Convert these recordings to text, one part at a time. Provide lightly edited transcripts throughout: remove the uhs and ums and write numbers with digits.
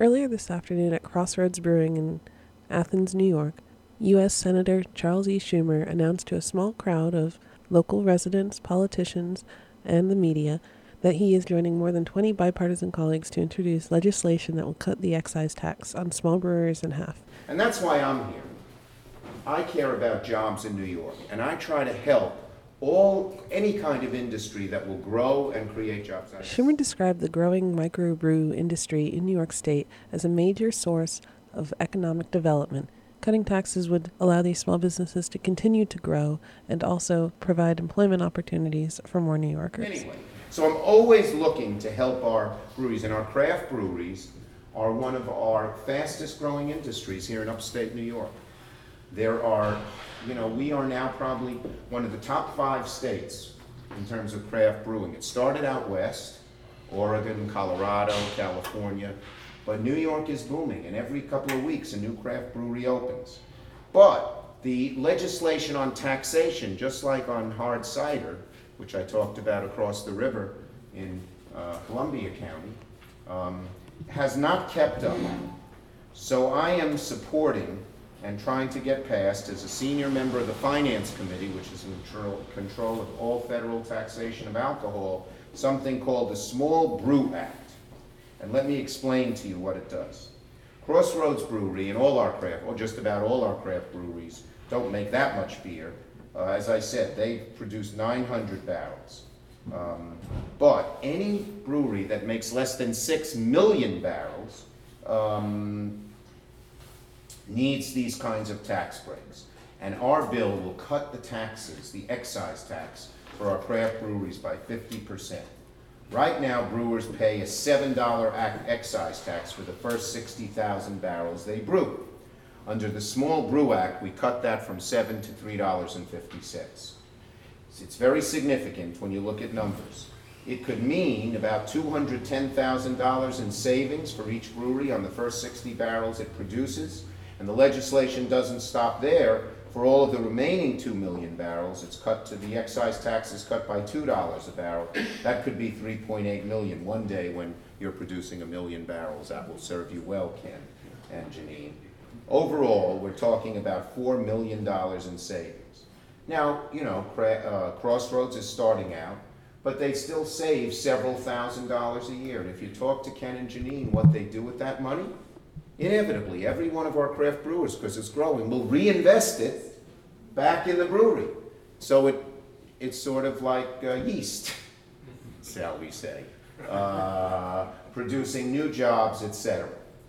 Earlier this afternoon at Crossroads Brewing in Athens, New York, U.S. Senator Charles E. Schumer announced to a small crowd of local residents, politicians, and the media that he is joining more than 20 bipartisan colleagues to introduce legislation that will cut the excise tax on small breweries in half. And that's why I'm here. I care about jobs in New York, and I try to help any kind of industry that will grow and create jobs. Schumer described the growing microbrew industry in New York State as a major source of economic development. Cutting taxes would allow these small businesses to continue to grow and also provide employment opportunities for more New Yorkers. Anyway, so I'm always looking to help our breweries, and our craft breweries are one of our fastest growing industries here in upstate New York. There are, we are now probably one of the top 5 states in terms of craft brewing. It started out west, Oregon, Colorado, California, but New York is booming, and every couple of weeks a new craft brewery opens. But the legislation on taxation, just like on hard cider, which I talked about across the river in Columbia County, has not kept up. So I am supporting and trying to get passed, as a senior member of the Finance Committee, which is in control of all federal taxation of alcohol, something called the Small Brew Act. And let me explain to you what it does. Crossroads Brewery and all our craft, or just about all our craft breweries, don't make that much beer. As I said, they produce 900 barrels. But any brewery that makes less than 6 million barrels needs these kinds of tax breaks. And our bill will cut the taxes, the excise tax, for our craft breweries by 50%. Right now, brewers pay a $7 excise tax for the first 60,000 barrels they brew. Under the Small Brew Act, we cut that from $7 to $3.50. It's very significant when you look at numbers. It could mean about $210,000 in savings for each brewery on the first 60 barrels it produces. And the legislation doesn't stop there. For all of the remaining 2 million barrels, the excise tax is cut by $2 a barrel. That could be 3.8 million one day when you're producing 1 million barrels. That will serve you well, Ken and Janine. Overall, we're talking about $4 million in savings. Now, Crossroads is starting out, but they still save several $1,000s a year. And if you talk to Ken and Janine what they do with that money, inevitably, every one of our craft brewers, because it's growing, will reinvest it back in the brewery. So it's sort of like yeast, shall we say, producing new jobs, etc.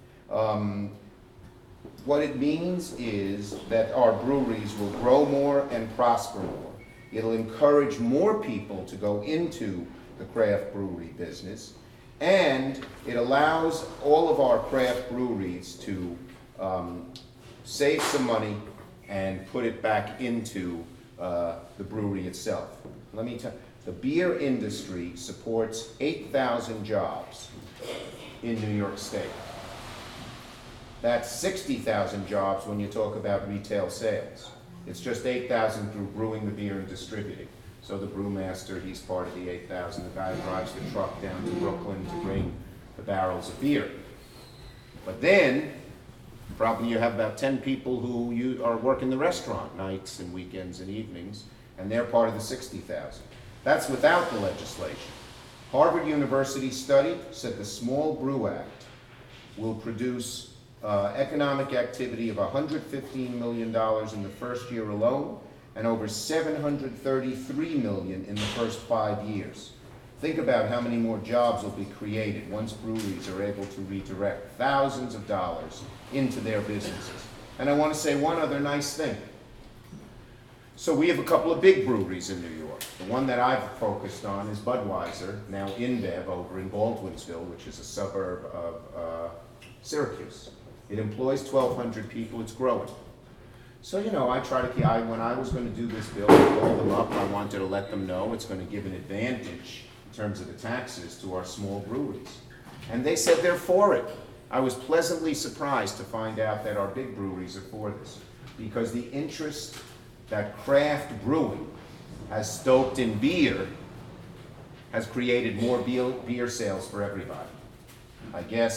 What it means is that our breweries will grow more and prosper more. It'll encourage more people to go into the craft brewery business. And it allows all of our craft breweries to save some money and put it back into the brewery itself. Let me tell you, the beer industry supports 8,000 jobs in New York State. That's 60,000 jobs when you talk about retail sales. It's just 8,000 through brewing the beer and distributing. So the brewmaster, he's part of the 8,000. The guy drives the truck down to Brooklyn to bring the barrels of beer. But then, probably you have about 10 people who are working the restaurant nights and weekends and evenings, and they're part of the 60,000. That's without the legislation. Harvard University study said the Small Brew Act will produce economic activity of $115 million in the first year alone, and over $733 million in the first 5 years. Think about how many more jobs will be created once breweries are able to redirect thousands of dollars into their businesses. And I want to say one other nice thing. So we have a couple of big breweries in New York. The one that I've focused on is Budweiser, now InBev, over in Baldwinsville, which is a suburb of Syracuse. It employs 1,200 people. It's growing. So, I try to when I was going to do this bill, I called them up. I wanted to let them know it's going to give an advantage in terms of the taxes to our small breweries. And they said they're for it. I was pleasantly surprised to find out that our big breweries are for this, because the interest that craft brewing has stoked in beer has created more beer sales for everybody. I guess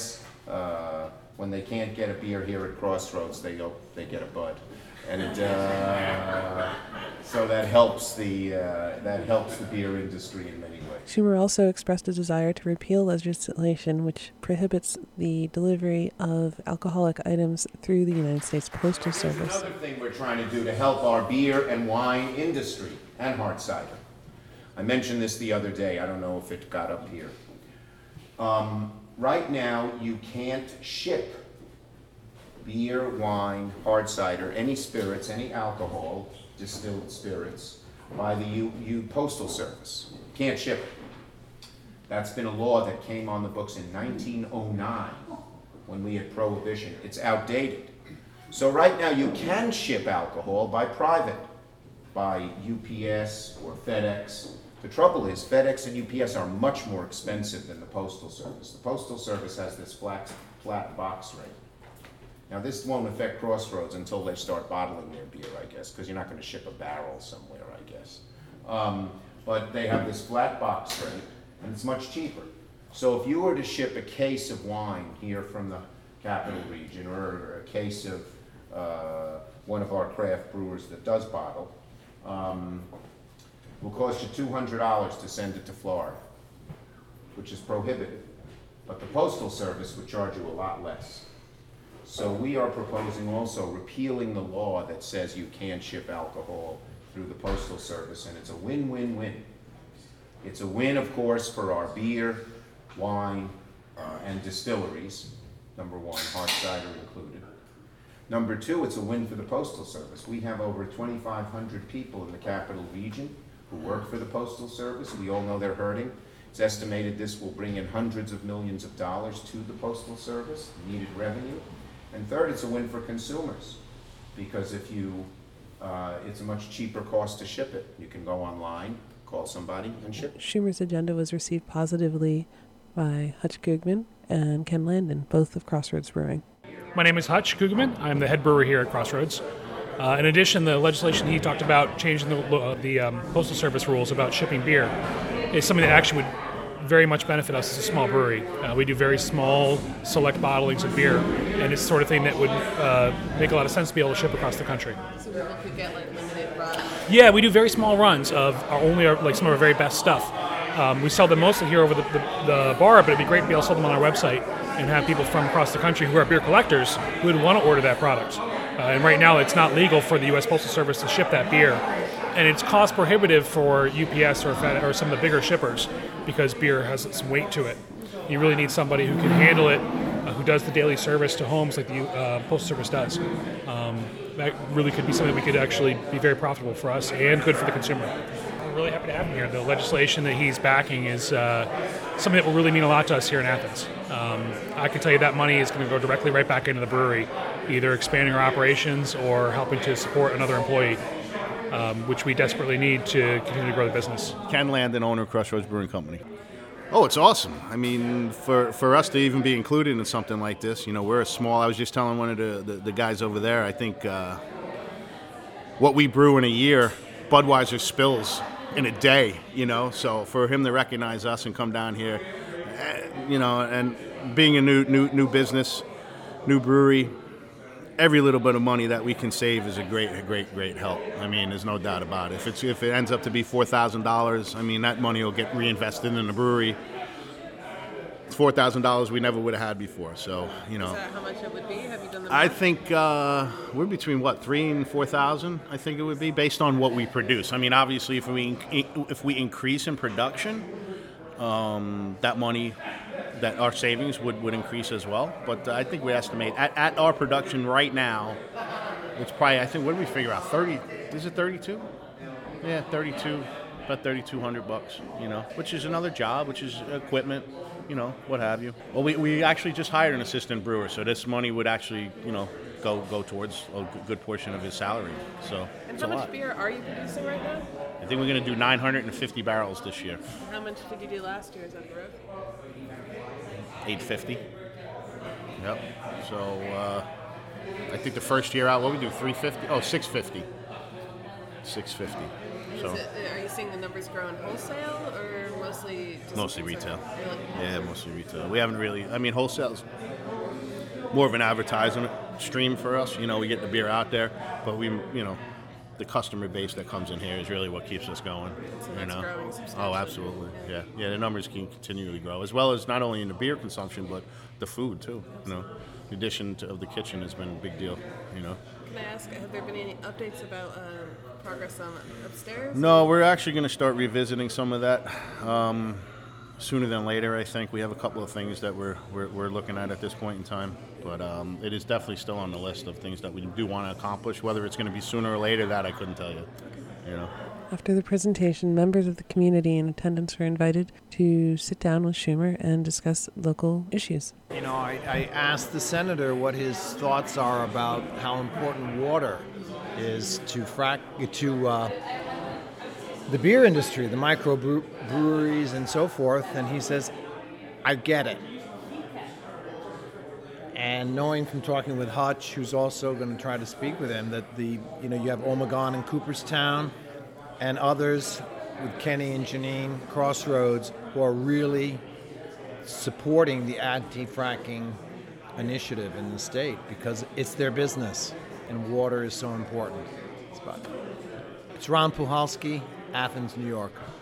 When they can't get a beer here at Crossroads, they get a Bud, and so that helps the beer industry in many ways. Schumer also expressed a desire to repeal legislation which prohibits the delivery of alcoholic items through the United States Postal Service. Another thing we're trying to do to help our beer and wine industry and hard cider. I mentioned this the other day. I don't know if it got up here. Right now, you can't ship beer, wine, hard cider, any spirits, any alcohol, distilled spirits, by the Postal Service. You can't ship it. That's been a law that came on the books in 1909 when we had prohibition. It's outdated. So right now, you can ship alcohol by private, by UPS or FedEx. The trouble is, FedEx and UPS are much more expensive than the Postal Service. The Postal Service has this flat box rate. Now, this won't affect Crossroads until they start bottling their beer, I guess, because you're not going to ship a barrel somewhere, I guess. But they have this flat box rate, and it's much cheaper. So if you were to ship a case of wine here from the Capital Region, or a case of one of our craft brewers that does bottle, will cost you $200 to send it to Florida, which is prohibited. But the Postal Service would charge you a lot less. So we are proposing also repealing the law that says you can't ship alcohol through the Postal Service, and it's a win-win-win. It's a win, of course, for our beer, wine, and distilleries, number one, hard cider included. Number two, it's a win for the Postal Service. We have over 2,500 people in the Capital Region who work for the Postal Service. We all know they're hurting. It's estimated this will bring in hundreds of millions of dollars to the Postal Service, needed revenue. And third, it's a win for consumers, because if you, it's a much cheaper cost to ship it. You can go online, call somebody, and ship it. Schumer's agenda was received positively by Hutch Gugman and Ken Landon, both of Crossroads Brewing. My name is Hutch Gugman. I'm the head brewer here at Crossroads. In addition, the legislation he talked about changing the Postal Service rules about shipping beer is something that actually would very much benefit us as a small brewery. We do very small, select bottlings of beer, and it's the sort of thing that would make a lot of sense to be able to ship across the country. So people could get like limited runs? Yeah, we do very small runs of like some of our very best stuff. We sell them mostly here over the bar, but it'd be great to be able to sell them on our website and have people from across the country who are beer collectors who would want to order that product. And right now, it's not legal for the U.S. Postal Service to ship that beer. And it's cost prohibitive for UPS or FedEx or some of the bigger shippers because beer has some weight to it. You really need somebody who can handle it, who does the daily service to homes like the Postal Service does. That really could be something that we could actually be very profitable for us and good for the consumer. We're really happy to have him here. The legislation that he's backing is something that will really mean a lot to us here in Athens. I can tell you that money is going to go directly right back into the brewery, either expanding our operations or helping to support another employee, which we desperately need to continue to grow the business. Ken Landon, owner of Crossroads Brewing Company. Oh, it's awesome. I mean, for us to even be included in something like this, you know, we're a small, I was just telling one of the guys over there, I think what we brew in a year, Budweiser spills in a day, you know, so for him to recognize us and come down here, you know, and being a new business, new brewery, every little bit of money that we can save is a great help. I mean, there's no doubt about it. If it ends up to be $4,000, I mean, that money will get reinvested in the brewery. It's $4,000 we never would have had before. So, you know. Is that how much it would be? Have you done the math? I think we're between $3,000 and $4,000. I think it would be based on what we produce. I mean, obviously, if we increase in production, that money. That our savings would increase as well. But I think we estimate at our production right now, it's probably, I think, what do we figure out? 30, is it 32? Yeah, 32, about $3,200, you know, which is another job, which is equipment, you know, what have you. Well, we actually just hired an assistant brewer, so this money would actually, you know, go towards a good portion of his salary. So and how much beer are you producing right now? I think we're going to do 950 barrels this year. How much did you do last year? Is that growth? 850. Yep. So I think the first year out, what we do, 350? Oh, 650. 650. So. Are you seeing the numbers grow in wholesale or mostly? Mostly retail. Really? Yeah, mostly retail. We haven't really. I mean, wholesale's more of an advertisement stream for us. You know, we get the beer out there, but the customer base that comes in here is really what keeps us going. So that's growing substantially. Oh, absolutely. Yeah. The numbers can continually grow, as well as not only in the beer consumption, but the food too. You know, the addition of the kitchen has been a big deal. You know. Can I ask, have there been any updates about progress on upstairs? No, we're actually going to start revisiting some of that sooner than later. I think we have a couple of things that we're looking at this point in time, but it is definitely still on the list of things that we do want to accomplish. Whether it's going to be sooner or later, that I couldn't tell you. You know. After the presentation, members of the community in attendance were invited to sit down with Schumer and discuss local issues. You know, I asked the senator what his thoughts are about how important water is to the beer industry, the microbreweries and so forth, and he says, I get it. And knowing from talking with Hutch, who's also going to try to speak with him, that you have Omegon in Cooperstown and others with Kenny and Janine, Crossroads, who are really supporting the anti-fracking initiative in the state because it's their business and water is so important. It's Ron Puhalski, Athens, New York.